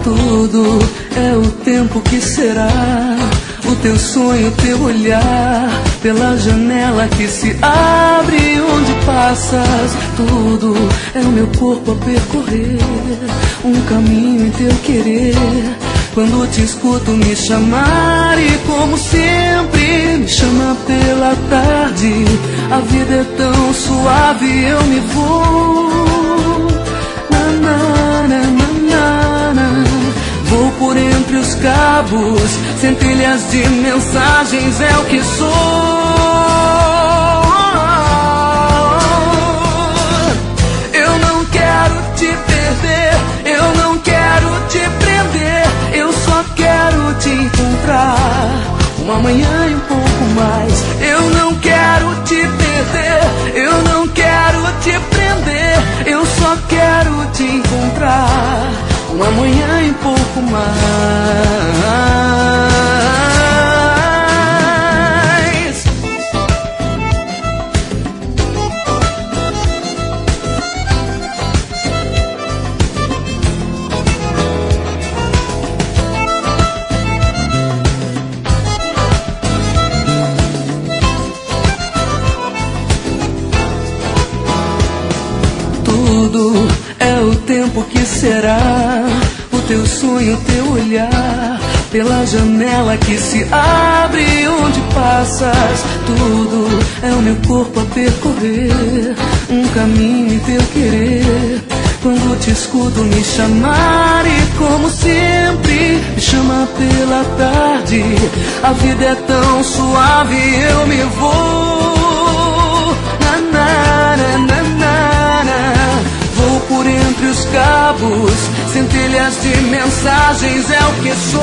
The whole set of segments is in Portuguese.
Tudo é o tempo que será, o teu sonho, o teu olhar, pela janela que se abre onde passas. Tudo é o meu corpo a percorrer, um caminho em teu querer. Quando te escuto me chamar e como sempre me chama pela tarde. A vida é tão suave, eu me vou. Na, na, na, na, na. Vou por entre os cabos, centelhas de mensagens, é o que sou. Eu não quero te perder, eu não quero te prender, eu só quero te encontrar, uma manhã e um pouco mais. Eu não quero te perder, eu não quero te prender, eu só quero te encontrar, uma manhã e um pouco mais. Tudo é o tempo que será, o teu sonho, o teu olhar, pela janela que se abre onde passas. Tudo é o meu corpo a percorrer, um caminho em teu querer. Quando te escuto me chamar e como sempre me chama pela tarde. A vida é tão suave, eu me vou. Na, na, na, na, na, na. Vou por entre os cabos, centelhas de mensagens, é o que sou.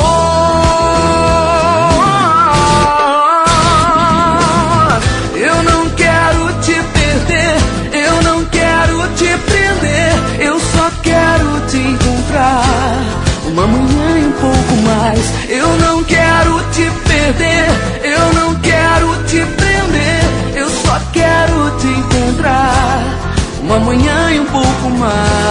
Eu não quero te perder, eu não quero te prender, eu só quero te encontrar, uma manhã e um pouco mais. Eu não quero te perder, eu não quero te prender, eu só quero te encontrar, uma manhã e um pouco mais.